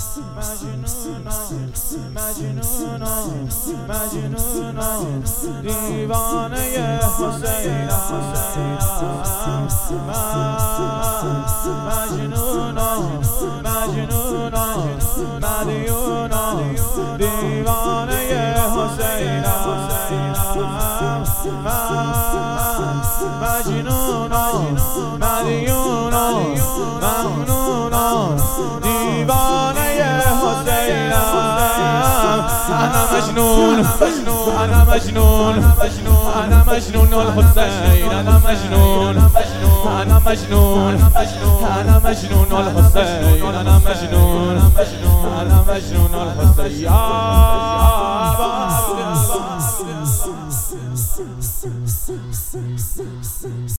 دیوانه حسینم مجنونم مدیونم دیوانه حسینم مجنونم مدیونم ممنونم دیوانه حسینم انا مجنون انا مجنون انا مجنون الحسين انا مجنون انا مجنون انا مجنون الحسين انا مجنون انا مجنون الحسين يا